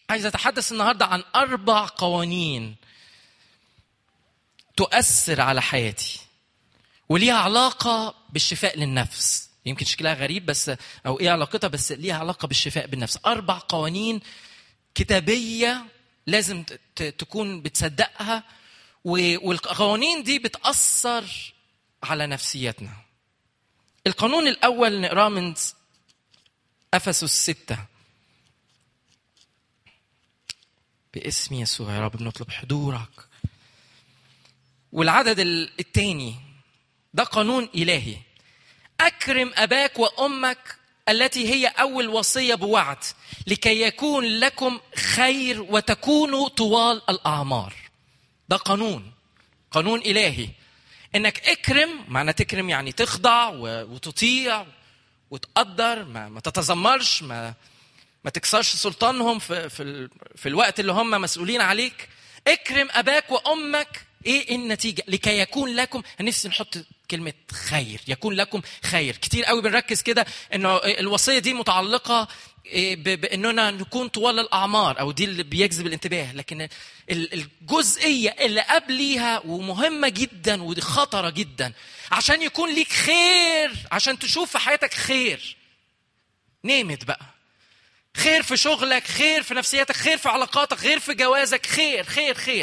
عايز أتحدث النهاردة عن 4 قوانين تؤثر على حياتي وليها علاقة بالشفاء للنفس. يمكن شكلها غريب بس أو إيه علاقتها، بس ليها علاقة بالشفاء بالنفس. 4 قوانين كتابية لازم تكون بتصدقها، والقوانين دي بتأثر على نفسيتنا. القانون الأول نقرأ من أفسس 6. باسم يسوع يا رب بنطلب حضورك. والعدد الثاني ده قانون إلهي: أكرم أباك وأمك التي هي أول وصية بوعد لكي يكون لكم خير وتكونوا طوال الأعمار. ده قانون إلهي إنك اكرم. معنى تكرم يعني تخضع وتطيع وتقدر، ما تتذمرش، ما تكسرش سلطانهم في الوقت اللي هم مسؤولين عليك. اكرم أباك وأمك. ايه النتيجة؟ لكي يكون لكم، نفسي نحط كلمة خير، يكون لكم خير. كتير قوي بنركز كده انه الوصية دي متعلقة باننا نكون طوال الاعمار، او دي اللي بيجذب الانتباه، لكن الجزئية اللي قبليها ومهمة جدا ودي خطرة جدا. عشان يكون ليك خير، عشان تشوف في حياتك خير، نيمت بقى خير في شغلك، خير في نفسيتك، خير في علاقاتك، خير في جوازك، خير خير خير.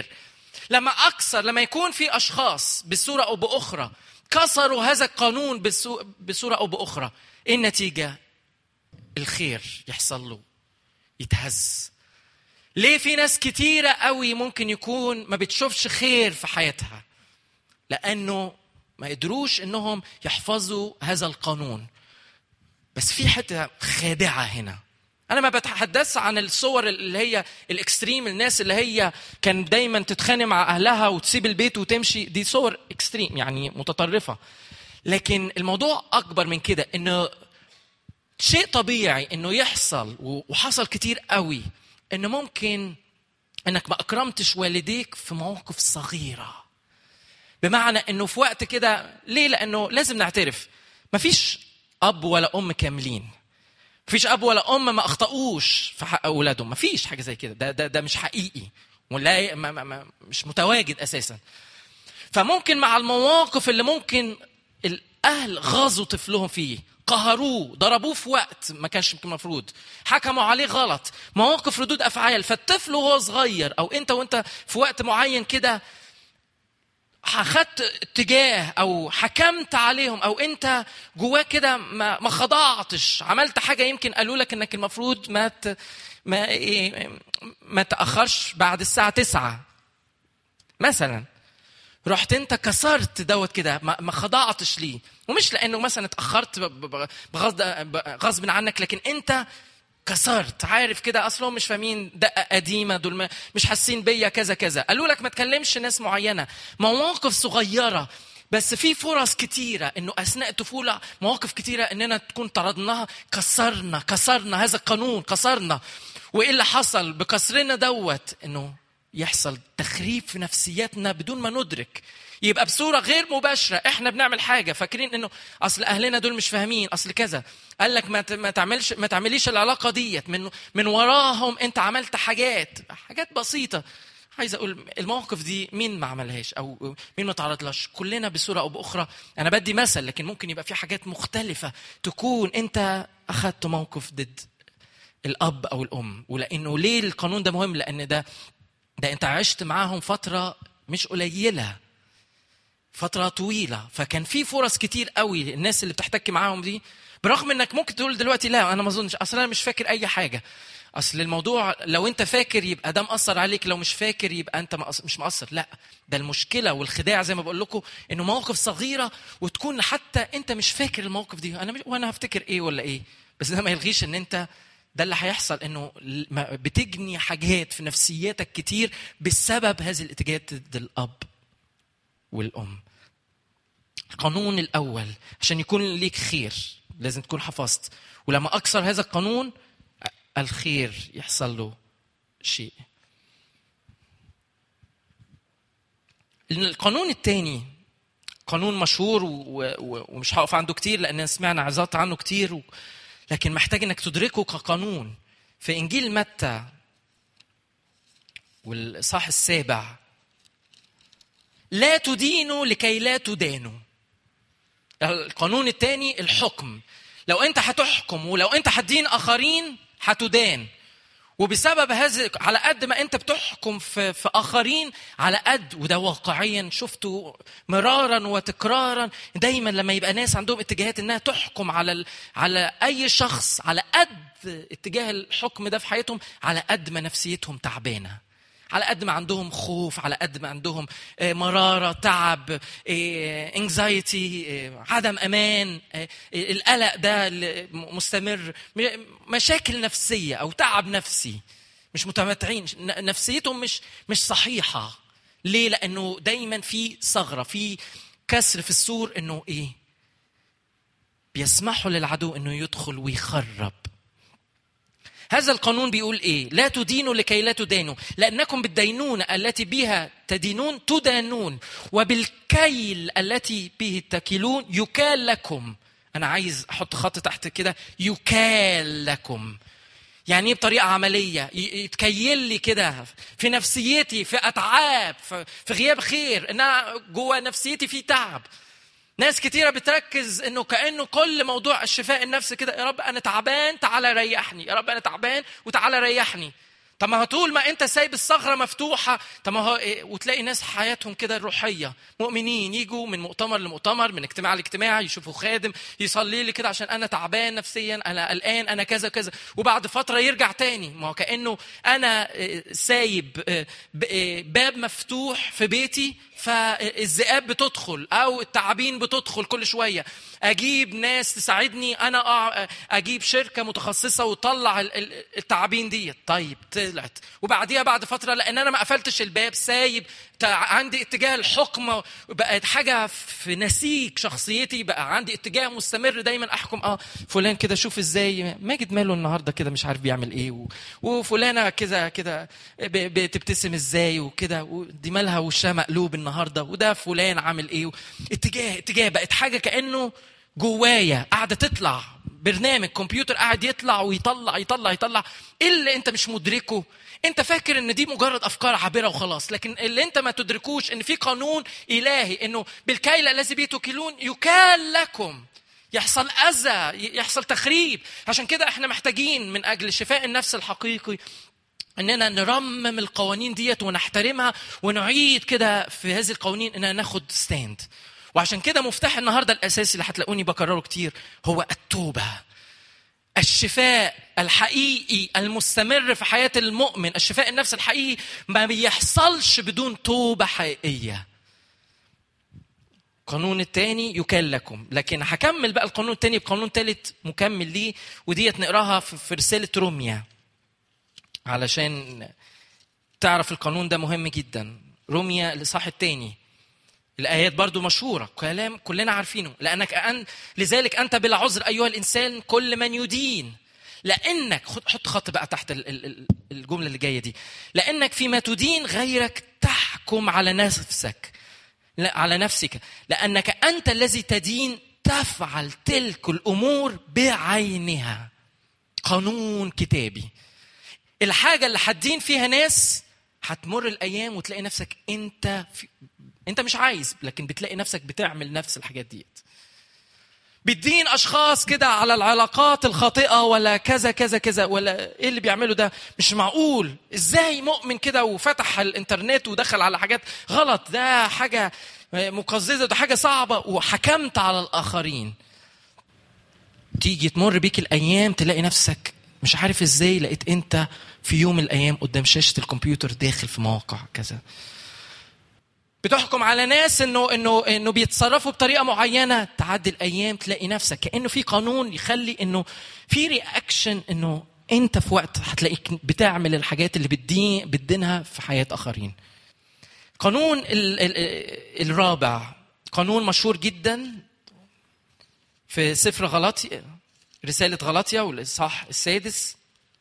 لما يكون في أشخاص بصورة أو بأخرى كسروا هذا القانون بصورة أو بأخرى، إيه النتيجة؟ الخير يحصل له يتهز. ليه في ناس كتيرة قوي ممكن يكون ما بتشوفش خير في حياتها؟ لأنه ما قدروش إنهم يحفظوا هذا القانون. بس في حتة خادعة هنا. أنا ما بتحدث عن الصور اللي هي الإكستريم، الناس اللي هي كان دايما تتخانق مع أهلها وتسيب البيت وتمشي، دي صور إكستريم يعني متطرفة. لكن الموضوع أكبر من كده، إنه شيء طبيعي إنه يحصل وحصل كتير قوي، إنه ممكن إنك ما أكرمتش والديك في مواقف صغيرة. بمعنى إنه في وقت كده، ليه؟ لأنه لازم نعترف مفيش أب ولا أم كاملين. مفيش أب ولا أم ما أخطأوش في حق أولادهم. مفيش حاجة زي كده. ده مش حقيقي ولا مش متواجد أساسا. فممكن مع المواقف اللي ممكن الأهل غاظوا طفلهم فيه، قهروه، ضربوه في وقت ما كانش المفروض، حكموا عليه غلط، مواقف ردود أفعال. فالطفل وهو صغير أو وأنت في وقت معين كده أخذت اتجاه أو حكمت عليهم، أو أنت جواه كده ما خضعتش، عملت حاجة يمكن قالوا لك إنك المفروض ما تأخرش بعد الساعة 9 مثلا، رحت أنت كسرت دوت كده، ما خضعتش ليه. ومش لأنه مثلا اتأخرت غصب عنك، لكن أنت كسرت. عارف كده أصلهم مش فاهمين، دقة قديمة، دول مش حاسين بيا، كذا كذا. قالوا لك ما تكلمش ناس معينة، مواقف صغيرة. بس في فرص كتيرة إنه أثناء الطفولة مواقف كتيرة إننا تكون طردناها، كسرنا هذا القانون، كسرنا. وإيه اللي حصل بكسرنا دوت؟ إنه يحصل تخريب في نفسياتنا بدون ما ندرك. يبقى بصورة غير مباشرة إحنا بنعمل حاجة فاكرين إنه أصل أهلنا دول مش فاهمين، أصل كذا. قال لك ما تعمليش العلاقة ديت، من وراهم أنت عملت حاجات بسيطة. عايز أقول المواقف دي مين ما عملهاش أو مين ما تعرضلهاش؟ كلنا بصورة أو بأخرى. أنا بدي مثل، لكن ممكن يبقى في حاجات مختلفة تكون أنت أخذت موقف ضد الأب أو الأم. ولأنه ليه القانون ده مهم؟ لأن ده أنت عشت معاهم فترة مش قليلة، فترة طويلة. فكان في فرص كتير قوي الناس اللي بتحتك معاهم دي، برغم انك ممكن تقول دلوقتي لا انا ما اظنش، اصلا انا مش فاكر اي حاجة. اصل الموضوع لو انت فاكر يبقى ده مأثر عليك، لو مش فاكر يبقى انت مش مأثر. لا، ده المشكلة والخداع زي ما بقول لكم، انه مواقف صغيرة وتكون حتى انت مش فاكر الموقف دي. وانا هفتكر ايه ولا ايه؟ بس ده ما يلغيش ان انت ده اللي هيحصل، انه بتجني حاجات في نفسياتك كتير بسبب هذه الاتجاهات ضد الاب والام. القانون الأول عشان يكون ليك خير لازم تكون حفظت، ولما أكسر هذا القانون الخير يحصل له شيء. القانون الثاني قانون مشهور ومش هقف عنده كتير لأن سمعنا عظات عنه كتير، لكن محتاج أنك تدركه كقانون. في إنجيل متى والإصحاح 7. لا تدينوا لكي لا تدانوا. القانون الثاني الحكم. لو انت هتحكم ولو انت هتدين اخرين هتدان. وبسبب هذا على قد ما انت بتحكم في اخرين على قد، وده واقعيا شفته مرارا وتكرارا، دايما لما يبقى ناس عندهم اتجاهات انها تحكم على اي شخص، على قد اتجاه الحكم ده في حياتهم على قد ما نفسيتهم تعبانه، على قد ما عندهم خوف، على قد ما عندهم مرارة، تعب، انكزايتي، عدم أمان، القلق ده مستمر، مشاكل نفسية أو تعب نفسي، مش متمتعين، نفسيتهم مش صحيحة. ليه؟ لأنه دايما في ثغرة، في كسر في السور، إنه إيه؟ بيسمحوا للعدو إنه يدخل ويخرب. هذا القانون بيقول إيه؟ لا تدينوا لكي لا تدانوا، لأنكم بالدينونة التي بها تدينون تدانون، وبالكيل التي به تكيلون يكال لكم. أنا عايز أحط خط تحت كده، يكال لكم. يعني بطريقة عملية يتكيل لي كده في نفسيتي، في أتعاب، في غياب خير، إنها جوا نفسيتي في تعب. ناس كتيرة بتركز إنه كأنه كل موضوع الشفاء النفسي كده، يا رب أنا تعبان تعالى ريحني، يا رب أنا تعبان وتعالى ريحني. طب ما هو طول ما أنت سايب الصخرة مفتوحة، طب ما هو وتلاقي ناس حياتهم كده الروحية، مؤمنين يجوا من مؤتمر لمؤتمر، من اجتماع لاجتماع، يشوفوا خادم يصلي لي كده عشان أنا تعبان نفسيا، أنا قلقان، أنا كذا كذا، وبعد فترة يرجع تاني. ما هو كأنه أنا سايب باب مفتوح في بيتي، فالذئاب بتدخل أو التعابين بتدخل كل شوية. أجيب ناس تساعدني، أنا أجيب شركة متخصصة وطلع التعابين دي. طيب طلعت، وبعديها بعد فترة لأن أنا ما قفلتش الباب، سايب عندي اتجاه الحكم، بقت حاجة في نسيج شخصيتي، بقى عندي اتجاه مستمر دايما أحكم. فلان كده شوف إزاي ماجد ماله النهاردة كده مش عارف بيعمل إيه، وفلانة كده بتبتسم إزاي وكده، ودي مالها وشها مقلوب النهاردة، وده فلان عامل إيه. اتجاه بقت حاجة كأنه جوايا قاعدة تطلع برنامج كمبيوتر قاعد يطلع ويطلع يطلع يطلع. إيه اللي أنت مش مدركه؟ أنت فاكر إن دي مجرد أفكار عابرة وخلاص، لكن اللي أنت ما تدركوش إن في قانون إلهي، إنه بالكيل الذي به تكيلون يكال لكم. يحصل أذى، يحصل تخريب. عشان كده إحنا محتاجين من أجل شفاء النفس الحقيقي إننا نرمم القوانين ديت ونحترمها، ونعيد كده في هذه القوانين إننا ناخد ستاند. وعشان كده مفتاح النهاردة الأساسي اللي هتلاقوني بكرره كتير هو التوبة. الشفاء الحقيقي المستمر في حياة المؤمن، الشفاء النفس الحقيقي ما بيحصلش بدون توبة حقيقية. القانون الثاني يكال لكم، لكن هكمل بقى القانون الثاني بقانون ثالث مكمل ليه، وديت نقراها في رسالة روميا علشان تعرف القانون ده مهم جدا. روميا الإصحاح الثاني، الآيات برضو مشهورة، كلام كلنا عارفينه. لذلك أنت بلا عذر أيها الإنسان كل من يدين، لأنك حط خط بقى تحت الجملة اللي جاية دي، لأنك فيما تدين غيرك تحكم على نفسك، لأنك أنت الذي تدين تفعل تلك الأمور بعينها. قانون كتابي. الحاجة اللي هتدين فيها ناس هتمر الأيام وتلاقي نفسك أنت مش عايز، لكن بتلاقي نفسك بتعمل نفس الحاجات ديت. بتدين أشخاص كده على العلاقات الخاطئة ولا كذا كذا كذا، ولا إيه اللي بيعمله ده مش معقول. إزاي مؤمن كده وفتح الإنترنت ودخل على حاجات غلط، ده حاجة مقززة، ده حاجة صعبة، وحكمت على الآخرين. تيجي تمر بيك الأيام تلاقي نفسك مش عارف إزاي لقيت أنت في يوم من الأيام قدام شاشة الكمبيوتر داخل في مواقع كذا. بتحكم على ناس انه بيتصرفوا بطريقه معينه، تعدي الايام تلاقي نفسك كانه في قانون يخلي انه في رياكشن، انه انت في وقت هتلاقيك بتعمل الحاجات اللي بتدينها في حياه اخرين. قانون الرابع قانون مشهور جدا في سفر غلاطيا، رساله غلاطيا والاصحاح السادس،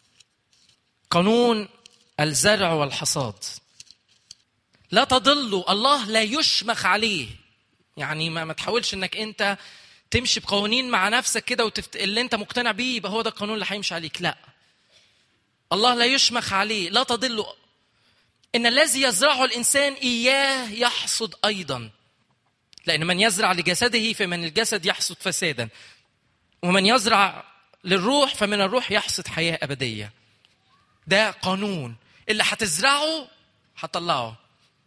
قانون الزرع والحصاد. لا تضلوا، الله لا يشمخ عليه. يعني ما تحاولش انك انت تمشي بقوانين مع نفسك كده اللي انت مقتنع بيه يبقى هو ده القانون اللي هيمشي عليك. لا، الله لا يشمخ عليه. لا تضلوا إن الذي يزرعه الإنسان إياه يحصد أيضا، لأن من يزرع لجسده فمن الجسد يحصد فسادا، ومن يزرع للروح فمن الروح يحصد حياة أبدية. ده قانون، اللي هتزرعه هتطلعه.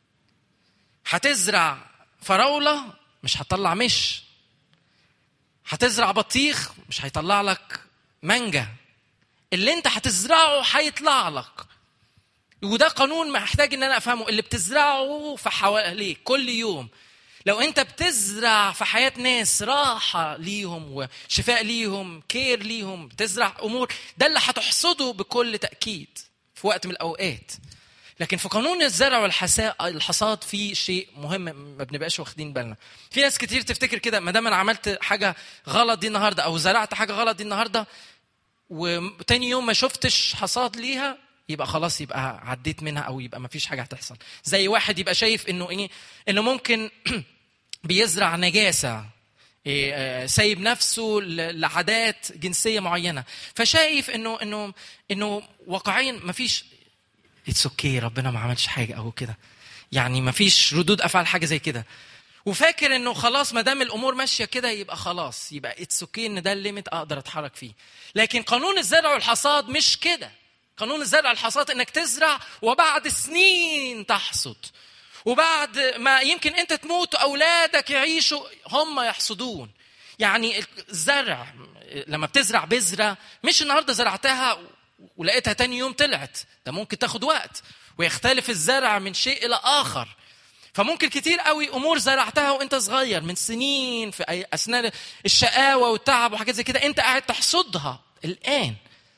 هتزرع فراولة مش هتطلع مش، هتزرع بطيخ مش هيطلع لك مانجا، اللي انت هتزرعه هيطلع لك. وده قانون محتاج ان انا افهمه، اللي بتزرعه في حواليك كل يوم. لو انت بتزرع في حياة ناس راحة ليهم وشفاء ليهم، كير ليهم، بتزرع امور، ده اللي هتحصده بكل تأكيد في وقت من الاوقات. لكن في قانون الزرع والحصاد في شيء مهم ما بنبقاش واخدين بالنا. في ناس كتير تفتكر كده، ما دام انا عملت حاجة غلط دي النهاردة او زرعت حاجة غلط دي النهاردة وتاني يوم ما شفتش حصاد ليها، يبقى خلاص، يبقى عديت منها، او يبقى ما فيش حاجة هتحصل. زي واحد يبقى شايف انه ايه، انه ممكن بيزرع نجاسة، سايب نفسه لعادات جنسية معينة، فشايف انه واقعيا ما فيش، اتس اوكي، ربنا ما عملش حاجة او كده، يعني ما فيش ردود افعال حاجة زي كده، وفاكر انه خلاص ما دام الامور ماشيه كده يبقى خلاص، يبقى اتس اوكي ان ده الليميت اقدر اتحرك فيه. لكن قانون الزرع والحصاد مش كده. قانون الزرع والحصاد انك تزرع وبعد سنين تحصد، وبعد ما يمكن انت تموت واولادك يعيشوا هم يحصدون. يعني الزرع لما بتزرع بذره، مش النهارده زرعتها ولقيتها تاني يوم طلعت، ده ممكن تاخد وقت، ويختلف الزرع من شيء الى اخر. فممكن كتير قوي امور زرعتها وانت صغير من سنين في اثناء الشقاوه والتعب وحاجات زي كده، انت قاعد تحصدها الان.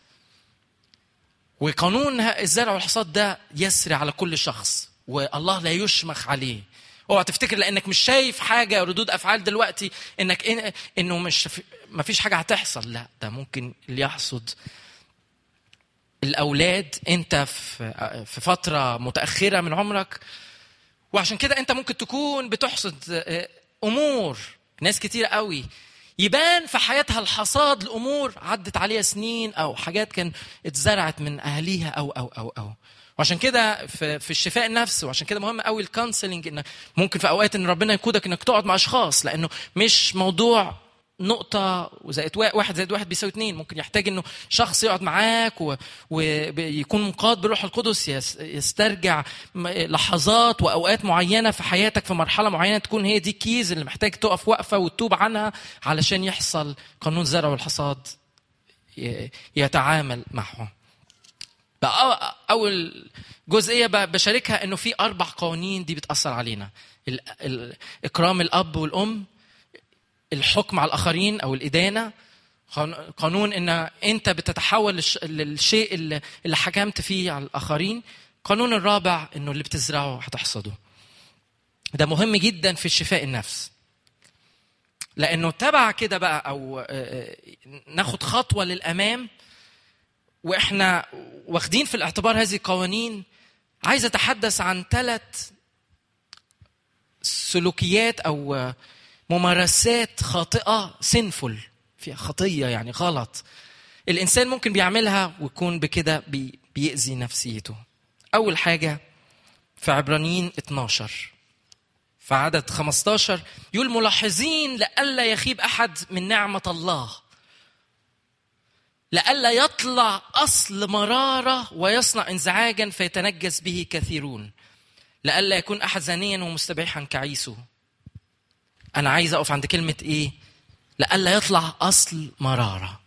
وقانون الزرع والحصاد ده يسري على كل شخص، والله لا يشمخ عليه. اوعى تفتكر لانك مش شايف حاجه ردود افعال دلوقتي انه مش ما فيش حاجه هتحصل. لا، ده ممكن اللي يحصد الاولاد انت في فتره متاخره من عمرك. وعشان كده انت ممكن تكون بتحصد امور ناس كتير قوي يبان في حياتها الحصاد لامور عدت عليها سنين، او حاجات كان اتزرعت من اهليها او. وعشان كده في الشفاء النفسي، وعشان كده مهم قوي الكونسلنج، انك ممكن في اوقات ان ربنا يقودك انك تقعد مع اشخاص، لانه مش موضوع نقطة وزائد واحد زائد واحد بيساوي 2. ممكن يحتاج انه شخص يقعد معاك ويكون منقاد بالروح القدس، يسترجع لحظات واوقات معينة في حياتك في مرحلة معينة، تكون هي دي كيز اللي محتاج تقف وقفة وتتوب عنها علشان يحصل قانون الزرع والحصاد يتعامل معه. بقى اول جزئية بشاركها انه في 4 قوانين دي بتأثر علينا: اكرام الاب والام، الحكم على الآخرين أو الإدانة، قانون إن أنت بتتحول للشيء اللي حكمت فيه على الآخرين، قانون الرابع إنه اللي بتزرعه هتحصده. ده مهم جدا في الشفاء النفس، لأنه تبع كده بقى أو ناخد خطوة للأمام وإحنا واخدين في الاعتبار هذه القوانين. عايز أتحدث عن 3 سلوكيات أو ممارسات خاطئة، سينفول، فيها خطية يعني غلط، الإنسان ممكن بيعملها ويكون بكده بيأذي نفسيته. أول حاجة في عبرانيين 12 في عدد 15 يقول: ملاحظين لألا يخيب أحد من نعمة الله، لألا يطلع أصل مرارة ويصنع انزعاجا فيتنجس به كثيرون، لألا يكون أحد زانيا ومستبيحا كعيسو. أنا عايز أقف عند كلمة إيه؟ لألا يطلع أصل مرارة.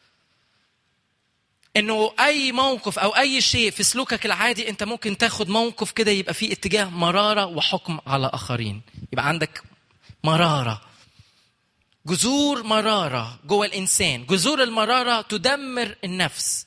إنه أي موقف أو أي شيء في سلوكك العادي أنت ممكن تاخد موقف كده يبقى فيه اتجاه مرارة وحكم على آخرين، يبقى عندك مرارة، جذور مرارة جوه الإنسان. جذور المرارة تدمر النفس،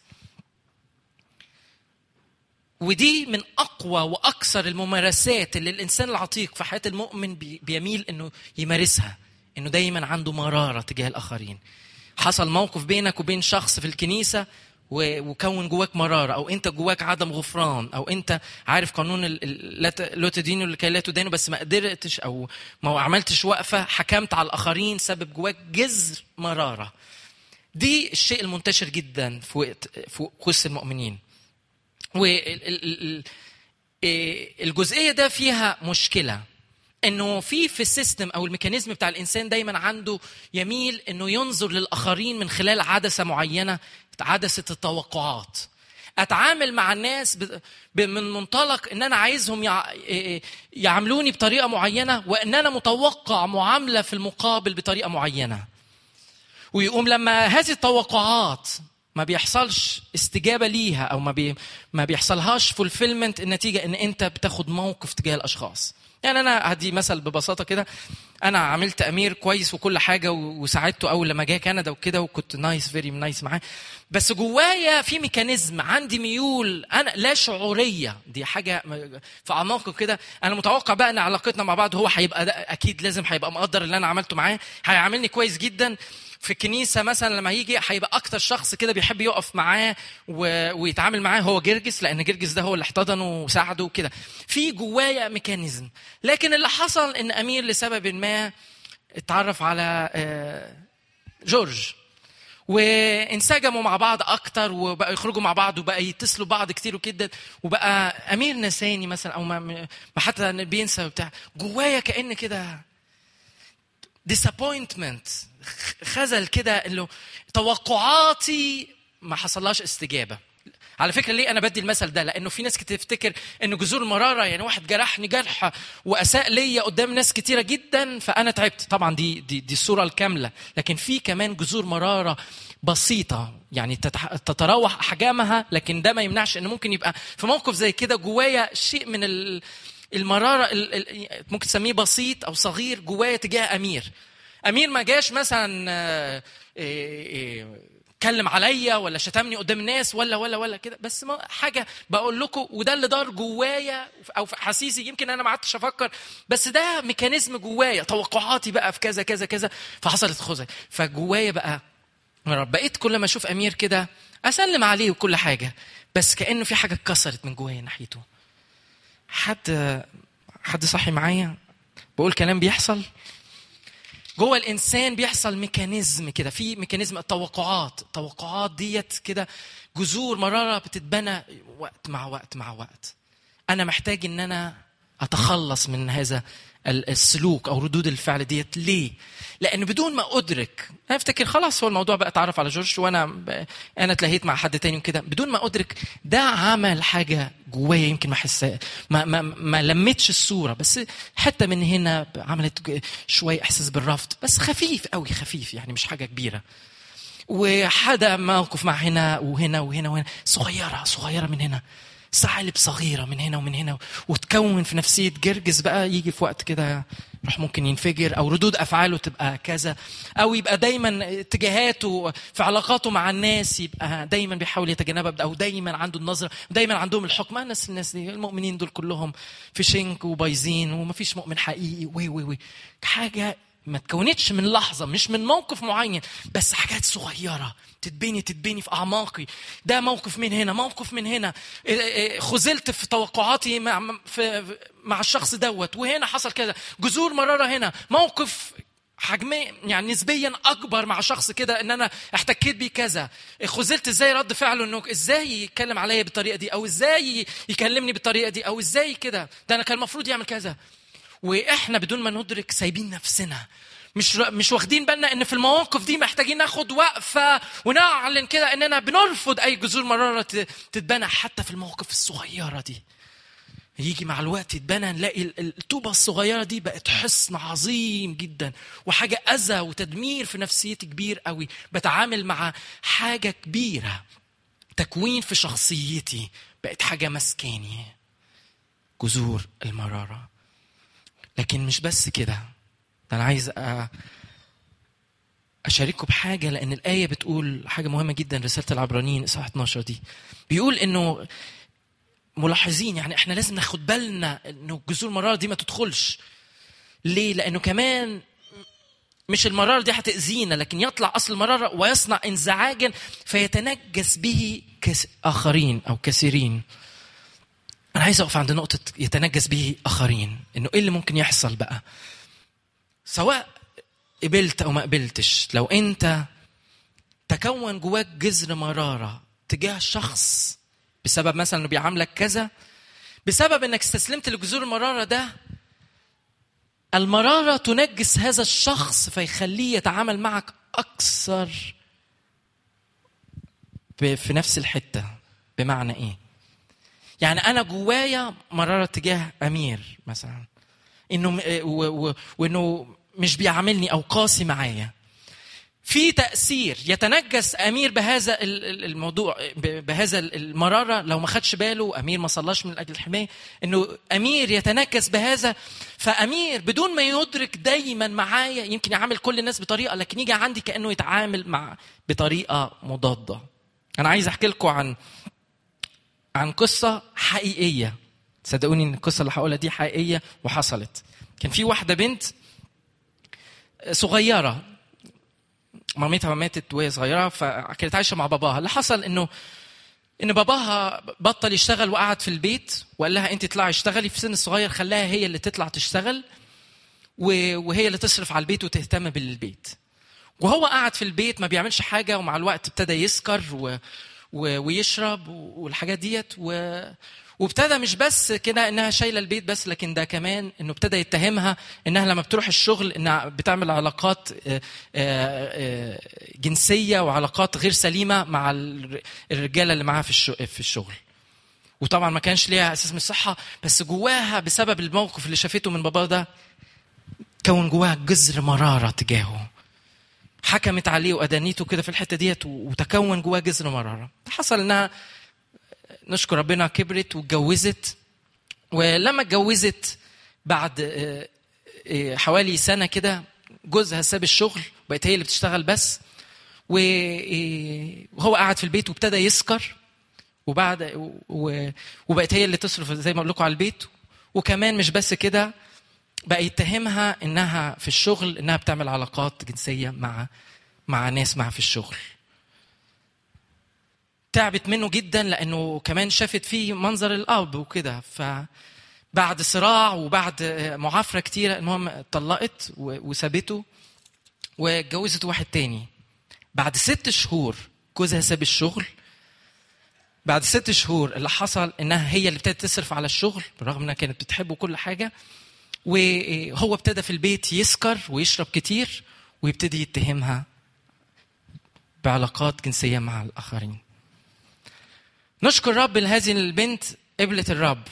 ودي من أقوى وأكثر الممارسات اللي الإنسان العتيق في حياة المؤمن بيميل إنه يمارسها، إنه دايما عنده مرارة تجاه الآخرين. حصل موقف بينك وبين شخص في الكنيسة وكون جواك مرارة، أو أنت جواك عدم غفران، أو أنت عارف قانون لا تدينوا لكي لا تدانوا، بس ما قدرتش أو ما عملتش وقفة، حكمت على الآخرين، سبب جواك جذر مرارة. دي الشيء المنتشر جدا في وسط المؤمنين. الجزئيه ده فيها مشكله، انه في السيستم او الميكانيزم بتاع الانسان دايما عنده يميل انه ينظر للاخرين من خلال عدسه معينه، عدسه التوقعات. اتعامل مع الناس من منطلق ان انا عايزهم يعاملوني بطريقه معينه، وان انا متوقع معامله في المقابل بطريقه معينه. ويقوم لما هذه التوقعات ما بيحصلش استجابه ليها او ما بيحصلهاش فولفيلمنت، النتيجه ان انت بتاخد موقف تجاه الاشخاص. يعني انا هدي مثل ببساطه كده، انا عملت امير كويس وكل حاجه وساعدته اول لما جه كندا وكده، وكنت نايس فيري نايس معاه، بس جوايا في ميكانيزم، عندي ميول انا لا شعوريه، دي حاجه في اعماقي كده. انا متوقع بقى ان علاقتنا مع بعض هو هيبقى اكيد لازم هيبقى مقدر اللي انا عملته معاه، هيعاملني كويس جدا. في الكنيسه مثلا لما يجي هيبقى اكتر شخص كده بيحب يقف معاه ويتعامل معاه هو جرجس، لان جرجس ده هو اللي احتضنه وساعده وكده. في جوايا ميكانيزم. لكن اللي حصل ان امير لسبب ما اتعرف على جورج، وانسجموا مع بعض اكتر، وبقى يخرجوا مع بعض، وبقى يتصلوا بعض كتير وكده، وبقى امير نساني مثلا او ما حتى بينسى وبتاع. جوايا كأن كده disappointment، خزل كده، انه توقعاتي ما حصلهاش استجابه. على فكره ليه انا بدي المثل ده؟ لانه في ناس كتير تفتكر انه جذور المراره يعني واحد جرحني جرح واساء ليا قدام ناس كتيره جدا فانا تعبت. طبعا دي الصوره الكامله، لكن في كمان جذور مراره بسيطه يعني تتراوح احجامها، لكن ده ما يمنعش ان ممكن يبقى في موقف زي كده جوايا شيء من المراره، ممكن تسميه بسيط او صغير جوايا تجاه امير ما جاش مثلا اتكلم عليا ولا شتمني قدام الناس ولا كده، بس ما حاجه بقول لكم، وده اللي دار جوايا او في احاسيسي. يمكن انا ما عدتش افكر، بس ده ميكانيزم جوايا، توقعاتي بقى في كذا كذا كذا، فحصلت خزعه. فجوايا بقى بقيت كل ما اشوف امير كده اسلم عليه وكل حاجه، بس كانه في حاجه اتكسرت من جوايا ناحيته. حد صحي معايا؟ بقول كلام بيحصل جوه الانسان، بيحصل ميكانيزم كده، في ميكانيزم التوقعات ديت كده، جذور مراره بتتبنى وقت مع وقت مع وقت. انا محتاج ان انا اتخلص من هذا السلوك او ردود الفعل ديت. ليه؟ لان بدون ما ادرك، انا افتكر خلاص هو الموضوع بقى اتعرف على جورج وانا اتلهيت مع حد تاني وكده، بدون ما ادرك ده عمل حاجه جوايا يمكن ما احسها، ما لمتش الصوره، بس حتى من هنا عملت شويه احساس بالرفض، بس خفيف قوي، خفيف يعني مش حاجه كبيره. وحدا موقف مع هنا وهنا وهنا وهنا، صغيره من هنا، ثعالب صغيره من هنا ومن هنا، وتكون في نفسيه جرجس بقى. يجي في وقت كده راح ممكن ينفجر، او ردود افعاله تبقى كذا، او يبقى دايما اتجاهاته في علاقاته مع الناس يبقى دايما بيحاول يتجنبها، او دايما عنده النظره، ودايما عندهم الحكم. الناس دي المؤمنين دول كلهم في شنك وبايزين، ومفيش مؤمن حقيقي وي حاجه ما تكونتش من لحظه، مش من موقف معين، بس حاجات صغيره تتبني في اعماقي. ده موقف من هنا، موقف من هنا، خذلت في توقعاتي مع الشخص دوت، وهنا حصل كذا، جذور مراره هنا، موقف حجمه يعني نسبيا اكبر مع شخص كده ان انا احتكيت بيه كذا، خذلت ازاي رد فعله، انه ازاي يتكلم عليا بالطريقه دي، او ازاي يكلمني بالطريقه دي، او ازاي كده، ده انا كان المفروض يعمل كذا. واحنا بدون ما ندرك سايبين نفسنا، مش واخدين بالنا ان في المواقف دي محتاجين ناخد وقفه ونعلن كده اننا بنرفض اي جذور مراره تتبنى حتى في المواقف الصغيره دي. يجي مع الوقت يتبنى، نلاقي الطوبه الصغيره دي بقت حصن عظيم جدا، وحاجه اذى وتدمير في نفسيتي كبير قوي. بتعامل مع حاجه كبيره، تكوين في شخصيتي بقت حاجه مسكاني، جذور المراره. لكن مش بس كده، أنا عايز أشارككم بحاجة، لأن الآية بتقول حاجة مهمة جدا. رسالة العبرانيين إصحاح 12 دي بيقول إنه ملاحظين، يعني إحنا لازم ناخد بالنا إنه جذور المرارة دي ما تدخلش. ليه؟ لأنه كمان مش المرارة دي هتأذينا، لكن يطلع أصل المرارة ويصنع انزعاجا فيتنجس به آخرين أو كثيرين. أنا عايز أقف عند نقطة يتنجس به آخرين، إنه إيه اللي ممكن يحصل بقى سواء قبلت أو ما قبلتش. لو أنت تكون جواك جذر مرارة تجاه شخص بسبب مثلا إنه بيعاملك كذا، بسبب انك استسلمت لجذور المرارة ده، المرارة تنجس هذا الشخص فيخليه يتعامل معك أكثر في نفس الحتة. بمعنى إيه؟ يعني أنا جوايا مرارة تجاه أمير مثلا، وإنه مش بيعاملني أو قاسي معايا. في تأثير يتنجس أمير بهذا الموضوع، بهذا المرارة. لو ما خدش باله أمير ما صلاش من أجل الحماية، إنه أمير يتنجس بهذا. فأمير بدون ما يدرك دايما معايا يمكن يعامل كل الناس بطريقة، لكن يجي عندي كأنه يتعامل بطريقة مضادة. أنا عايز أحكي لكم عن قصة حقيقية. صدقوني إن القصة اللي هقولها دي حقيقية وحصلت. كان في واحدة بنت صغيرة، مامتها ماتت وهي صغيره، فكانت عايشه مع باباها. اللي حصل ان باباها بطل يشتغل وقعد في البيت، وقال لها انت اطلعي اشتغلي. في سن الصغير خلاها هي اللي تطلع تشتغل، وهي اللي تصرف على البيت وتهتم بالبيت. وهو قعد في البيت ما بيعملش حاجه، ومع الوقت ابتدى يسكر ويشرب والحاجات ديت، وابتدى مش بس كده انها شايله البيت بس، لكن ده كمان انه ابتدى يتهمها انها لما بتروح الشغل انها بتعمل علاقات جنسيه وعلاقات غير سليمه مع الرجاله اللي معاها في الشغل. وطبعا ما كانش ليها اساس من الصحه، بس جواها بسبب الموقف اللي شافته من باباه ده كون جواها جذر مراره تجاهه، حكمت عليه وادانيته كده في الحته ديت، وتكون جواها جذر مراره. حصل انها نشكر ربنا كبرت واتجوزت. ولما اتجوزت بعد حوالي سنة كده جوزها ساب الشغل، بقت هي اللي بتشتغل بس، وهو قاعد في البيت وابتدى يسكر، وبقت هي اللي تصرف زي ما اقول لكم على البيت. وكمان مش بس كده، بقى يتهمها انها في الشغل انها بتعمل علاقات جنسية مع ناس معها في الشغل. تعبت منه جدا لانه كمان شافت فيه منظر الاب وكده. فبعد صراع وبعد معافره كتيره المهم اتطلقت وسابته واتجوزت واحد تاني. بعد 6 شهور جوزها ساب الشغل. بعد 6 شهور اللي حصل انها هي اللي ابتدت تصرف على الشغل بالرغم انها كانت بتحبه كل حاجه، وهو ابتدى في البيت يسكر ويشرب كتير ويبتدي يتهمها بعلاقات جنسيه مع الاخرين. نشكر رب لهذه البنت قبلت الرب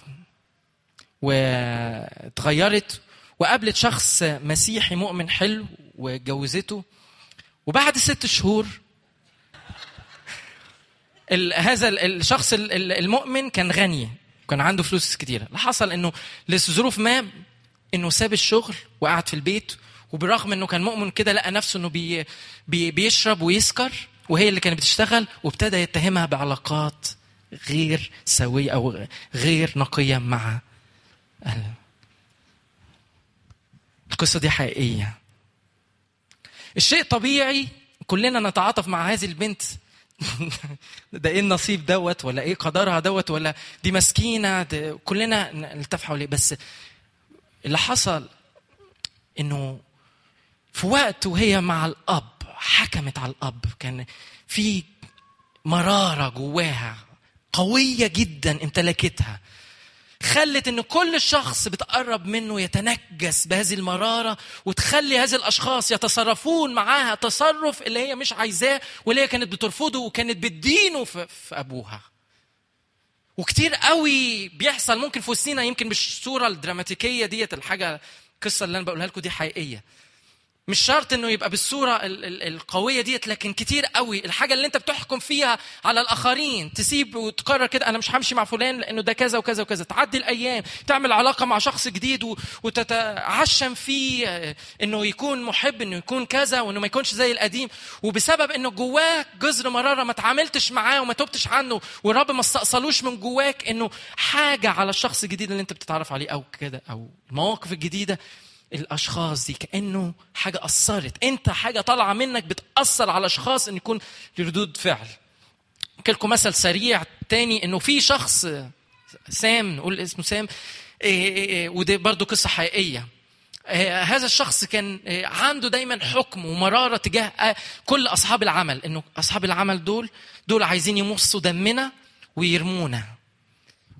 وتغيرت وقابلت شخص مسيحي مؤمن حلو واتجوزته. وبعد 6 شهور هذا الشخص المؤمن كان غني، كان عنده فلوس كتيرة. اللي حصل انه لظروف ما انه ساب الشغل وقعد في البيت، وبرغم انه كان مؤمن كده لقى نفسه انه بيشرب ويسكر، وهي اللي كانت بتشتغل، وابتدى يتهمها بعلاقات غير سوية أو غير نقية مع أهلها. القصة دي حقيقية. الشيء طبيعي كلنا نتعاطف مع هذه البنت. ده ايه النصيب دوت، ولا ايه قدرها دوت، ولا دي مسكينة، كلنا نلتف حواليه. بس اللي حصل انه في وقت وهي مع الأب حكمت على الأب، كان في مرارة جواها قوية جدا امتلكتها، خلت ان كل شخص بتقرب منه يتنجس بهذه المرارة، وتخلي هذه الاشخاص يتصرفون معاها تصرف اللي هي مش عايزاه، واللي هي كانت بترفضه وكانت بتدينه في ابوها. وكتير قوي بيحصل ممكن في وسطينا، يمكن بالصورة الدراماتيكية ديت. الحاجة القصة اللي انا بقولها لكم دي حقيقية، مش شرط انه يبقى بالصوره القويه ديت، لكن كتير قوي الحاجه اللي انت بتحكم فيها على الاخرين تسيب وتقرر كده انا مش همشي مع فلان لانه ده كذا وكذا وكذا. تعدي الايام تعمل علاقه مع شخص جديد وتتعشم فيه انه يكون محب، انه يكون كذا، وانه ما يكونش زي القديم، وبسبب انه جواك جذر مراره ما تعاملتش معاه وما توبتش عنه، والرب ما استأصلوش من جواك انه حاجه على الشخص الجديد اللي انت بتتعرف عليه او كده، او المواقف الجديده. الاشخاص دي كانه حاجه اثرت، انت حاجه طالعه منك بتاثر على اشخاص ان يكون ردود فعل. احكي لكم مثل سريع تاني، انه في شخص سام، نقول اسمه سام، وده برضو قصه حقيقيه. هذا الشخص كان عنده دايما حكم ومراره تجاه كل اصحاب العمل، انه اصحاب العمل دول عايزين يمصوا دمنا ويرمونا،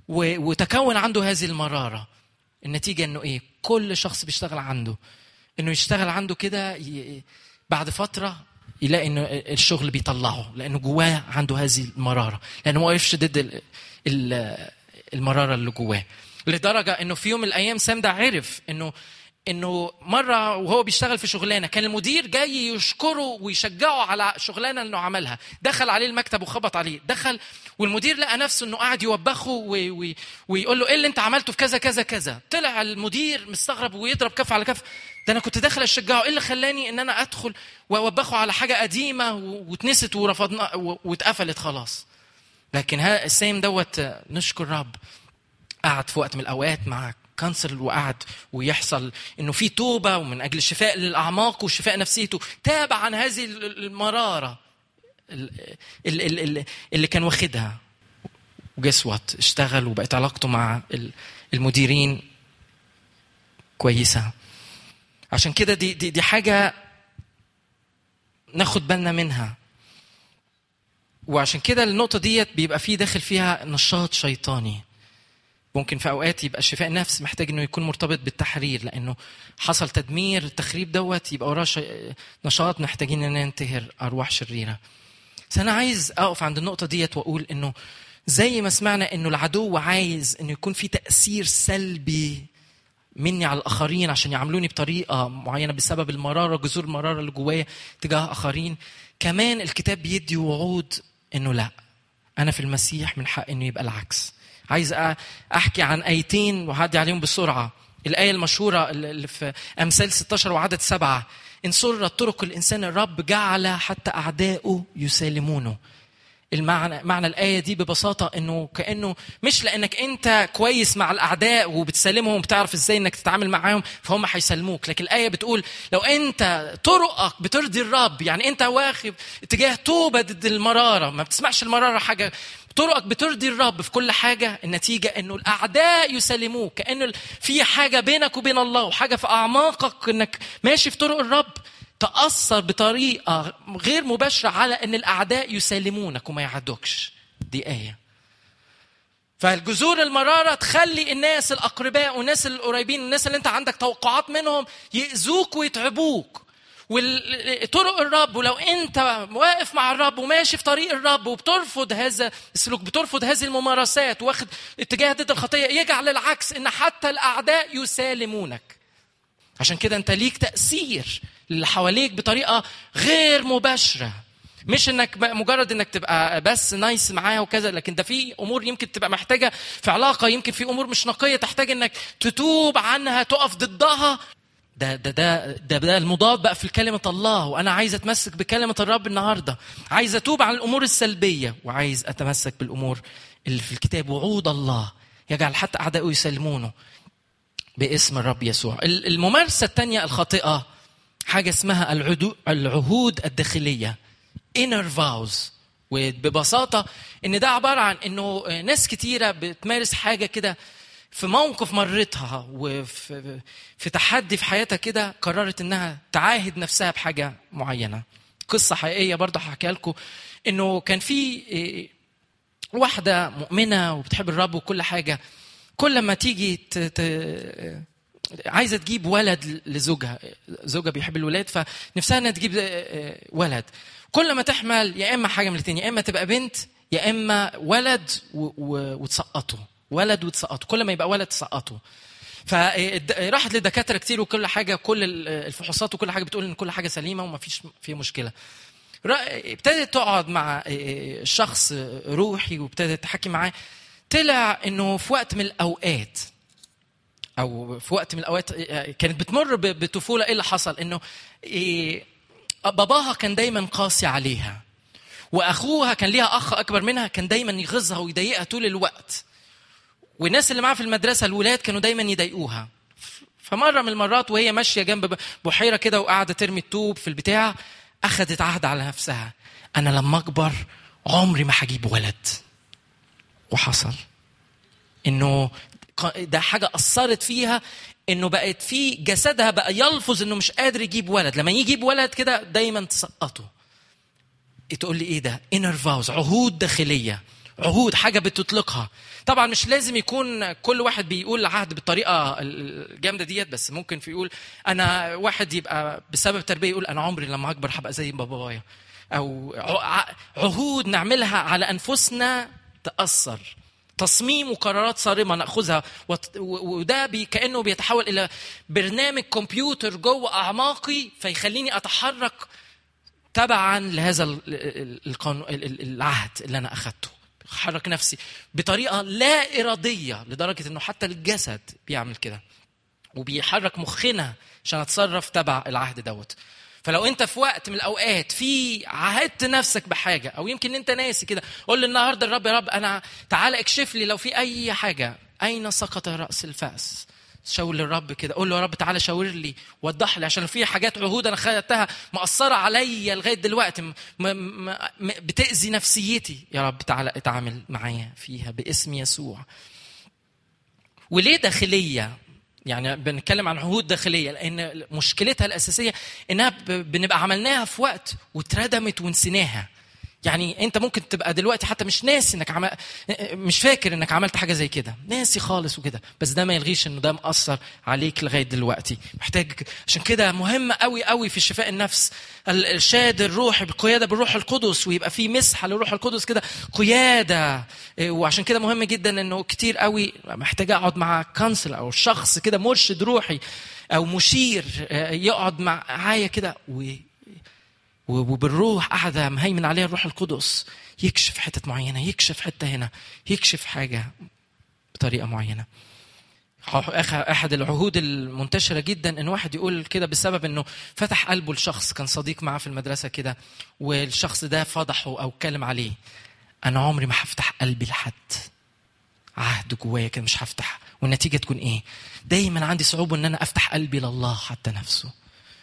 وتكون عنده هذه المرارة. النتيجة انه ايه؟ كل شخص بيشتغل عنده انه يشتغل عنده كده، بعد فترة يلاقي انه الشغل بيطلعه، لانه جواه عنده هذه المرارة، لانه ما وقفش ضد المرارة اللي جواه. لدرجة انه في يوم من الايام سام ده عرف انه مرة وهو بيشتغل في شغلانة كان المدير جاي يشكره ويشجعه على شغلانة انه عملها. دخل عليه المكتب وخبط عليه، دخل والمدير لقى نفسه انه قاعد يوبخه ويقول له ايه اللي انت عملته في كذا كذا كذا. طلع المدير مستغرب ويضرب كف على كف، ده انا كنت داخل اشجعه، ايه اللي خلاني ان انا ادخل واوبخه على حاجة قديمة واتنست ورفضنا واتقفلت خلاص. لكن السام دوت نشكر رب قعد في وقت من الاوقات مع كانسل وقعد ويحصل انه في توبه ومن اجل الشفاء للاعماق وشفاء نفسيته، تاب عن هذه المراره اللي كان واخدها. وجسوت اشتغل وبقت علاقته مع المديرين كويسه. عشان كده دي حاجه ناخد بالنا منها. وعشان كده النقطه ديت بيبقى فيه داخل فيها نشاط شيطاني. ممكن في اوقات يبقى الشفاء النفس محتاج انه يكون مرتبط بالتحرير، لانه حصل تدمير، التخريب دوت يبقى وراه نشاط محتاجين ان ننتهر ارواح شريره. بس انا عايز اقف عند النقطه ديت واقول انه زي ما سمعنا انه العدو عايز انه يكون في تاثير سلبي مني على الاخرين عشان يعاملوني بطريقه معينه بسبب المراره، جذور المراره اللي جوايا تجاه اخرين، كمان الكتاب بيدي وعود انه لا، انا في المسيح من حق انه يبقى العكس. عايز احكي عن ايتين وهعدي عليهم بسرعه. الايه المشهوره اللي في امثال 16 وعدد 7، ان سرت طرق الانسان الرب جعل حتى اعدائه يسالمونه. معنى الآية دي ببساطة إنه كأنه مش لأنك أنت كويس مع الأعداء وبتسلمهم وبتعرف إزاي إنك تتعامل معاهم فهم هيسلموك، لكن الآية بتقول لو أنت طرقك بترضي الرب، يعني أنت واخد اتجاه توبة ضد المرارة، ما بتسمعش المرارة حاجة، طرقك بترضي الرب في كل حاجة، النتيجة إنه الأعداء يسلموك. كأنه في حاجة بينك وبين الله وحاجة في أعماقك إنك ماشي في طرق الرب تأثر بطريقة غير مباشرة على أن الأعداء يسلمونك وما يعدوكش. دي آية. فالجذور المرارة تخلي الناس الأقرباء والناس القريبين، الناس اللي أنت عندك توقعات منهم، يأذوك ويتعبوك. وطرق الرب، ولو أنت واقف مع الرب وماشي في طريق الرب وبترفض هذا السلوك، بترفض هذه الممارسات واخد اتجاه ضد الخطية، يجعل العكس إن حتى الأعداء يسالمونك. عشان كده أنت ليك تأثير اللي حواليك بطريقة غير مباشرة، مش انك مجرد انك تبقى بس نايس معاه وكذا، لكن ده في امور يمكن تبقى محتاجة في علاقة، يمكن في امور مش نقية تحتاج انك تتوب عنها، تقف ضدها. ده المضاد بقى في كلمة الله. وانا عايز اتمسك بكلمة الرب النهاردة، عايز اتوب عن الامور السلبية وعايز اتمسك بالامور اللي في الكتاب. وعود الله يجعل حتى اعدائه يسلمونه باسم الرب يسوع. الممارسة الثانية الخاطئة حاجة اسمها العهود الداخلية inner vows. وببساطة إن ده عبارة عن إنه ناس كتيرة بتمارس حاجة كده في موقف مرتها وفي تحدي في حياتها كده، قررت إنها تعاهد نفسها بحاجة معينة. قصة حقيقية برضه هحكيها لكم. إنه كان في واحدة مؤمنة وبتحب الرب وكل حاجة، كل ما تيجي عايزة تجيب ولد لزوجها، زوجها بيحب الولاد فنفسها انها تجيب ولد. كل ما تحمل يا اما حاجه من الاثنين، يا اما تبقى بنت يا اما ولد وتسقطه، ولد وتسقطه، كل ما يبقى ولد تسقطه. فراحت للدكاتره كتير وكل حاجه، كل الفحوصات وكل حاجه بتقول ان كل حاجه سليمه وما فيش فيه مشكله. ابتدت تقعد مع شخص روحي وابتدت تحكي معاه. طلع انه في وقت من الاوقات كانت بتمر بطفولة. ايه اللي حصل؟ انه باباها كان دايما قاسي عليها، واخوها كان ليها اخ اكبر منها كان دايما يغزها ويضايقها طول الوقت، والناس اللي معاها في المدرسة الولاد كانوا دايما يضايقوها. فمرة من المرات وهي ماشية جنب بحيرة كده وقاعدة ترمي الطوب في البتاع، اخذت عهد على نفسها، انا لما اكبر عمري ما هجيب ولد. وحصل انه ده حاجة أثرت فيها، إنه بقت في جسدها بقى يلفظ إنه مش قادر يجيب ولد. لما يجيب ولد كده دايما تسقطه. تقول لي إيه ده؟ inner vows، عهود داخلية. عهود، حاجه بتطلقها. طبعا مش لازم يكون كل واحد بيقول عهد بالطريقه الجامده ديت، بس ممكن في يقول انا واحد يبقى بسبب تربيه يقول انا عمري لما اكبر هبقى زي بابايا، او عهود نعملها على انفسنا تاثر، تصميم وقرارات صارمه ناخذها، وده كانه بيتحول الى برنامج كمبيوتر جوه اعماقي فيخليني اتحرك تبعا لهذا العهد اللي انا اخذته. حرك نفسي بطريقه لا اراديه لدرجه انه حتى الجسد بيعمل كده، وبيحرك مخنا عشان اتصرف تبع العهد دوت. فلو انت في وقت من الاوقات في عهدت نفسك بحاجه، او يمكن انت ناسي كده، قول النهارده الرب يا رب انا تعالى اكشف لي لو في اي حاجه، اين سقط راس الفأس. شاور للرب كده، قول له يا رب تعالى شاور لي وضح لي، عشان في حاجات عهود انا خدتها مأثره عليا لغايه دلوقتي بتأذي نفسيتي، يا رب تعالى اتعامل معايا فيها باسم يسوع. وليه داخليه؟ يعني بنتكلم عن عهود داخليه لان مشكلتها الاساسيه انها بنبقى عملناها في وقت واتردمت ونسيناها. يعني انت ممكن تبقى دلوقتي حتى مش ناسي انك مش فاكر انك عملت حاجه زي كده، ناسي خالص وكده، بس ده ما يلغيش انه ده مأثر عليك لغايه دلوقتي. محتاج عشان كده مهم قوي قوي في شفاء النفس الارشاد الروحي بالقياده بالروح القدس، ويبقى في مسحه للروح القدس كده قياده. وعشان كده مهم جدا انه كتير قوي محتاج اقعد مع كونسل او شخص كده مرشد روحي او مشير يقعد معايا كده وبالروح قاعدة مهيمن عليها الروح القدس، يكشف حتة معينة، يكشف حتة هنا، يكشف حاجة بطريقة معينة. أحد العهود المنتشرة جدا إن واحد يقول كده بسبب إنه فتح قلبه لشخص كان صديق معه في المدرسة كده، والشخص ده فضحه أو اتكلم عليه. أنا عمري ما هفتح قلبي لحد، عهد جوايا كده مش هفتح. والنتيجة تكون إيه؟ دايما عندي صعوبة إن أنا أفتح قلبي لله حتى نفسه.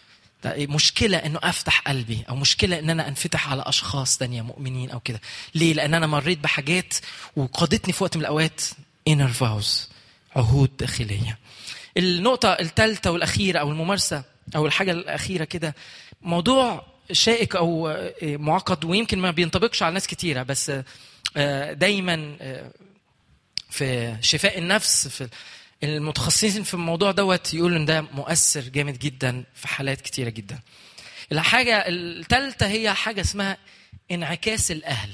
مشكلة إنه أفتح قلبي، أو مشكلة إن أنا أنفتح على أشخاص تانية مؤمنين أو كده. ليه؟ لأن أنا مريت بحاجات وقادتني في وقت من الأوقات inner vows، عهود داخلية. النقطة الثالثة والأخيرة أو الممارسة أو الحاجة الأخيرة كده، موضوع شائك أو معقد ويمكن ما بينطبقش على ناس كتيرة، بس دايما في شفاء النفس في المتخصصين في الموضوع دوت يقولوا ان ده مؤثر جامد جدا في حالات كتيره جدا. الحاجه الثالثه هي حاجه اسمها انعكاس الاهل،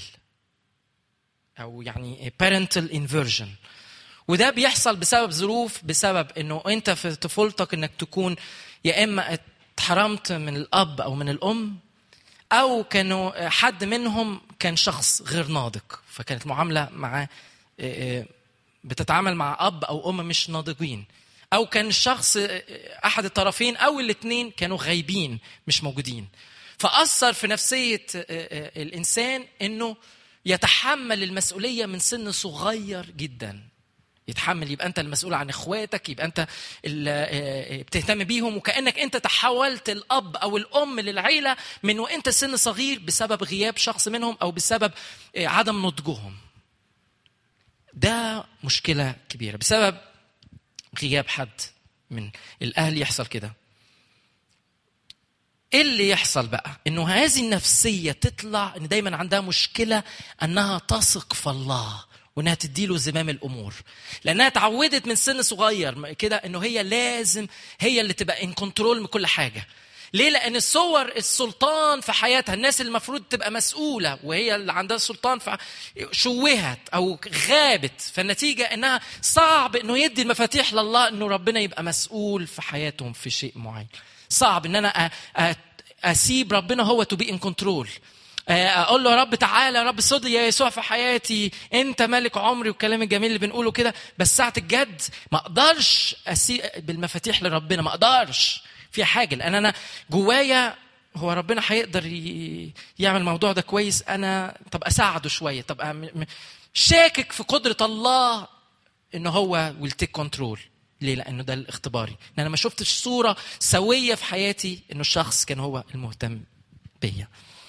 او يعني parental inversion. وده بيحصل بسبب ظروف، بسبب انه انت في طفولتك انك تكون يا اما اتحرمت من الاب او من الام، او كانوا حد منهم كان شخص غير ناضج، فكانت معامله معاه بتتعامل مع اب او ام مش ناضجين، او كان الشخص احد الطرفين او الاثنين كانوا غايبين مش موجودين، فاثر في نفسيه الانسان انه يتحمل المسؤوليه من سن صغير جدا. يتحمل، يبقى انت المسؤول عن اخواتك، يبقى انت بتهتم بيهم، وكانك انت تحولت الاب او الام للعيله من وانت سن صغير بسبب غياب شخص منهم او بسبب عدم نضجهم. ده مشكلة كبيرة بسبب غياب حد من الأهل. يحصل كده. إيه اللي يحصل بقى؟ إنه هذه النفسية تطلع إن دايما عندها مشكلة أنها تثق في الله وأنها تديله زمام الأمور، لأنها تعودت من سن صغير كده إنه هي لازم هي اللي تبقى إن كنترول من كل حاجة. ليه؟ لأن الصور السلطان في حياتها، الناس اللي المفروض تبقى مسؤولة وهي اللي عندها السلطان شوهت أو غابت، فالنتيجة إنها صعب إنه يدي المفاتيح لله إنه ربنا يبقى مسؤول في حياتهم في شيء معين. صعب إن أنا أسيب ربنا هو to be in control. أقول له يا رب تعالى يا رب صد يا يسوع في حياتي، أنت ملك عمري، والكلام الجميل اللي بنقوله كده، بس ساعة الجد ما أقدرش أسيب بالمفاتيح لربنا، ما أقدرش في حاجة، لأن أنا جوايا هو ربنا هيقدر يعمل الموضوع ده كويس، أنا طب أساعده شوية، طب شاكك في قدرة الله إنه هو will take control. ليه؟ لأنه ده الاختباري، لأن أنا ما شفتش صورة سوية في حياتي إنه الشخص كان هو المهتم بيا.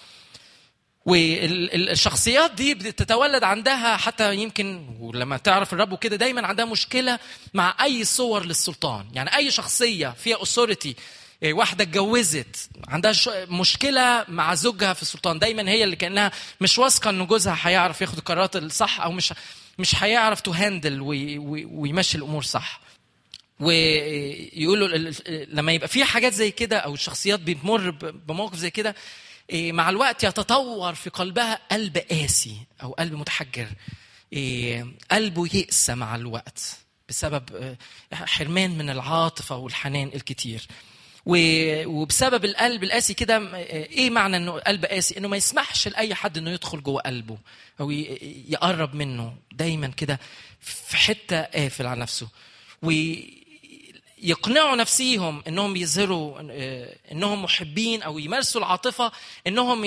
والشخصيات دي بتتولد عندها حتى يمكن ولما تعرف الرب وكده دايما عندها مشكلة مع أي صور للسلطان. يعني أي شخصية فيها authority واحدة اتجوزت عندها مشكلة مع زوجها في السلطان، دايما هي اللي كأنها مش واثقة إنه جوزها هيعرف ياخد القرارات الصح، أو مش هيعرف تهندل ويمشي الأمور صح. ويقولوا لما يبقى في حاجات زي كده أو الشخصيات بتمر بموقف زي كده، مع الوقت يتطور في قلبها قلب قاسي أو قلب متحجر، قلبه يقسى مع الوقت بسبب حرمان من العاطفة والحنان الكتير. وبسبب القلب القاسي كده، ايه معنى انه قلب قاسي؟ انه ما يسمحش لاي حد انه يدخل جوه قلبه او يقرب منه، دايما كده في حته قافل على نفسه. ويقنعوا نفسيهم انهم يظهروا انهم محبين او يمارسوا العاطفه، انهم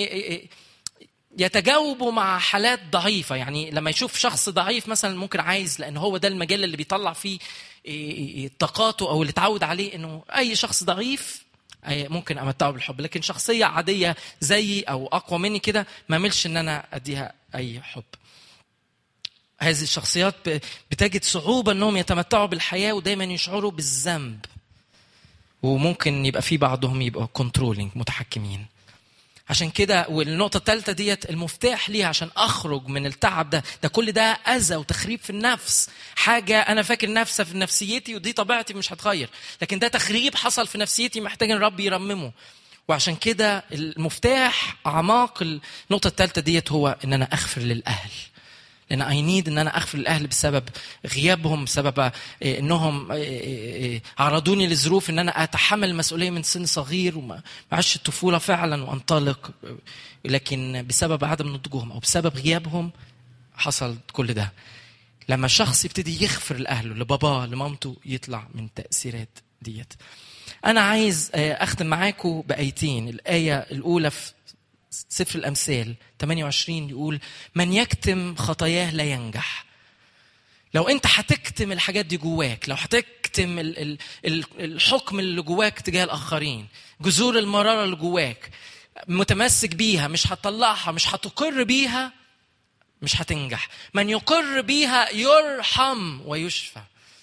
يتجاوبوا مع حالات ضعيفه. يعني لما يشوف شخص ضعيف مثلا، ممكن عايز، لان هو ده المجال اللي بيطلع فيه طاقاته او اللي اتعود عليه، انه اي شخص ضعيف ممكن امتعه بالحب، لكن شخصيه عاديه زيي او اقوى مني كده ما اعملش ان انا اديها اي حب. هذه الشخصيات بتجد صعوبه انهم يتمتعوا بالحياه، ودايما يشعروا بالذنب، وممكن يبقى في بعضهم يبقوا كنترولينج، متحكمين. عشان كده، والنقطة الثالثة ديت المفتاح ليها عشان أخرج من التعب ده كل ده أذى وتخريب في النفس. حاجة أنا فاكر نفسها في نفسيتي ودي طبيعتي مش هتغير، لكن ده تخريب حصل في نفسيتي محتاج إن ربي يرممه. وعشان كده المفتاح أعماق النقطة الثالثة ديت هو إن أنا أغفر للأهل، لأن I need إن أنا أغفر للأهل بسبب غيابهم، بسبب إنهم عرضوني لظروف إن أنا أتحمل مسؤولية من سن صغير وما عشت الطفولة فعلا وأنطلق، لكن بسبب عدم نضجهم أو بسبب غيابهم حصل كل ده. لما الشخص يبتدي يغفر لأهله، لباباه لمامته، يطلع من تأثيرات ديت. أنا عايز أختم معاكم بآيتين. الآية الأولى في سفر الأمثال 28 يقول: من يكتم خطاياه لا ينجح. لو أنت هتكتم الحاجات دي جواك، لو هتكتم الحكم اللي جواك تجاه الآخرين، جذور المرارة اللي جواك متمسك بيها، مش هتطلعها، مش هتقر بيها، مش هتنجح. من يقر بيها يرحم ويشفى.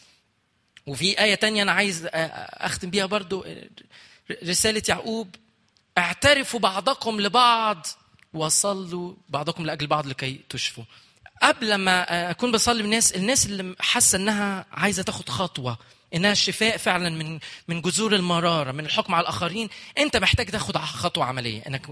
وفي آية تانية أنا عايز أختم بيها برضو، رسالة يعقوب: اعترفوا بعضكم لبعض وصلوا بعضكم لأجل بعض لكي تشفوا. قبل ما أكون بصلي الناس اللي حاسة أنها عايزة تاخد خطوة، إنها الشفاء فعلا من جذور المرارة، من الحكم على الآخرين، أنت محتاج تاخد خطوة عملية، إنك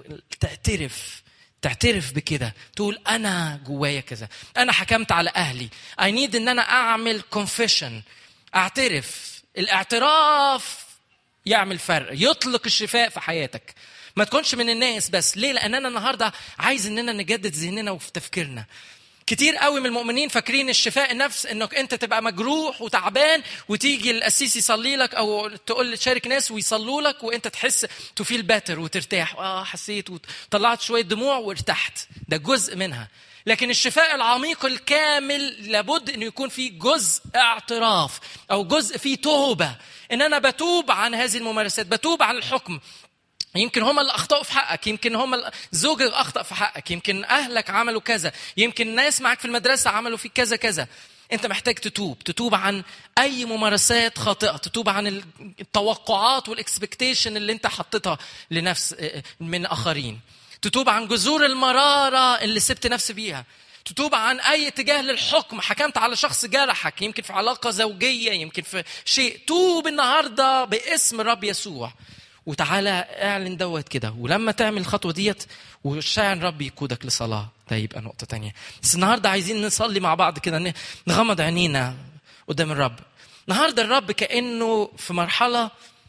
تعترف بكده، تقول أنا جوايا كذا، أنا حكمت على أهلي، I need إن أنا أعمل confession، أعترف. الاعتراف يعمل فرق، يطلق الشفاء في حياتك. ما تكونش من الناس بس. ليه؟ لأن أنا النهاردة عايز إننا نجدد ذهننا وفي تفكيرنا. كتير قوي من المؤمنين فاكرين الشفاء النفس إنك أنت تبقى مجروح وتعبان وتيجي القسيس يصلي لك أو تقول تشارك ناس ويصلوا لك وأنت تحس تفيل باتر وترتاح. حسيت وطلعت شوية دموع وارتحت، ده جزء منها. لكن الشفاء العميق الكامل لابد أن يكون فيه جزء اعتراف أو جزء فيه توبة، إن أنا بتوب عن هذه الممارسات، بتوب عن الحكم. يمكن هم اللي أخطأوا في حقك، يمكن هم زوجك أخطأ في حقك، يمكن أهلك عملوا كذا، يمكن ناس معك في المدرسة عملوا فيك كذا كذا. أنت محتاج تتوب عن أي ممارسات خاطئة، تتوب عن التوقعات والإكسبكتيشن اللي أنت حطيتها لنفس من آخرين، تتوب عن جذور المرارة اللي سبت نفسي بيها، تتوب عن أي اتجاه للحكم، حكمت على شخص جرحك، يمكن في علاقة زوجية، يمكن في شيء. توب النهاردة باسم الرب يسوع وتعالى اعلن دوت كده. ولما تعمل الخطوة ديت وشاعر ربي يقودك لصلاة، ده يبقى نقطة تانية. بس النهاردة عايزين نصلي مع بعض كده، نغمض عينينا قدام الرب. النهاردة الرب كأنه في مرحلة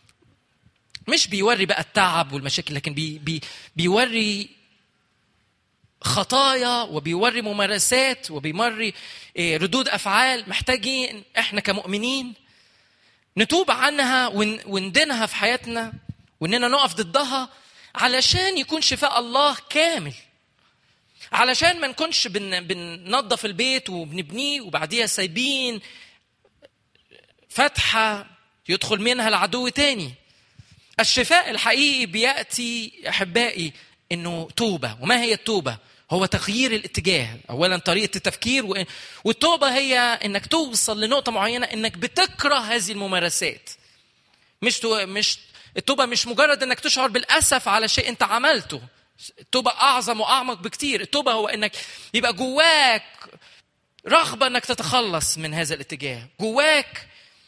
مش بيوري بقى التعب والمشاكل، لكن بيوري خطايا وبيوري ممارسات وبيوري ردود أفعال محتاجين إحنا كمؤمنين نتوب عنها وندينها في حياتنا، وإننا نقف ضدها علشان يكون شفاء الله كامل، علشان ما نكونش بننظف البيت وبنبنيه وبعديها سايبين فتحة يدخل منها العدو تاني. الشفاء الحقيقي بيأتي أحبائي إنه توبة. وما هي التوبة؟ هو تغيير الاتجاه. أولا طريقة التفكير، والتوبة هي إنك توصل لنقطة معينة إنك بتكره هذه الممارسات، مش التوبة مش مجرد انك تشعر بالأسف على شيء انت عملته. التوبة أعظم وأعمق بكتير. التوبة هو انك يبقى جواك رغبة انك تتخلص من هذا الاتجاه، جواك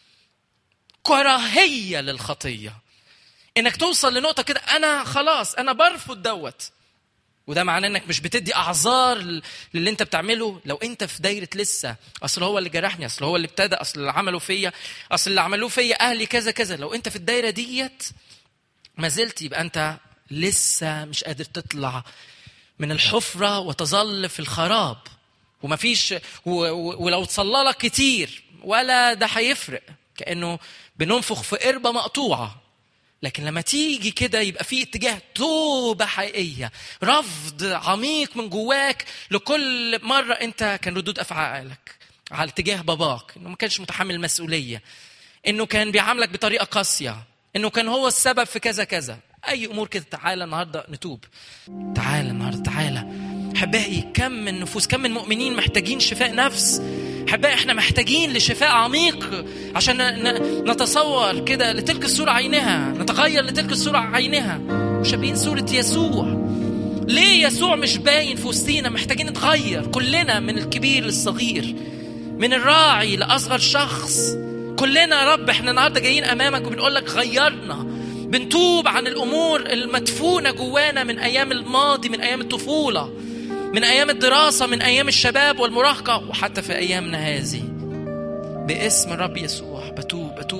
كراهية للخطية، انك توصل لنقطة كده انا خلاص انا برفض دوت. وده معناه انك مش بتدي اعذار للي انت بتعمله. لو انت في دايره لسه اصل هو اللي جرحني، اصل هو اللي ابتدى، اصل اللي عمله فيا، اصل اللي عملوه فيا اهلي كذا كذا، لو انت في الدايره ديت ما زلت، يبقى انت لسه مش قادر تطلع من الحفره وتظل في الخراب. ومفيش ولو تصلى لك كتير ولا ده هيفرق، كانه بننفخ في قربه مقطوعه. لكن لما تيجي كده يبقى في اتجاه توبة حقيقية، رفض عميق من جواك لكل مرة انت كان ردود افعالك على اتجاه باباك، انه ما كانش متحمل المسؤولية، انه كان بيعاملك بطريقة قاسية، انه كان هو السبب في كذا كذا، اي امور كده. تعالى النهاردة نتوب، تعالى النهاردة، تعالى. احبائي كم من نفوس، كم من مؤمنين محتاجين شفاء نفس. احبائي احنا محتاجين لشفاء عميق عشان نتصور كده لتلك الصورة عينها، نتغير لتلك الصورة عينها، مشابهين صورة يسوع. ليه يسوع مش باين في وسطينا؟ محتاجين نتغير كلنا، من الكبير للصغير، من الراعي لأصغر شخص. كلنا يا رب احنا النهارده جايين امامك وبنقول لك غيرنا، بنتوب عن الامور المدفونة جوانا من ايام الماضي، من ايام الطفولة، من أيام الدراسة، من أيام الشباب والمراهقة، وحتى في أيامنا هذه. باسم الرب يسوع بتوب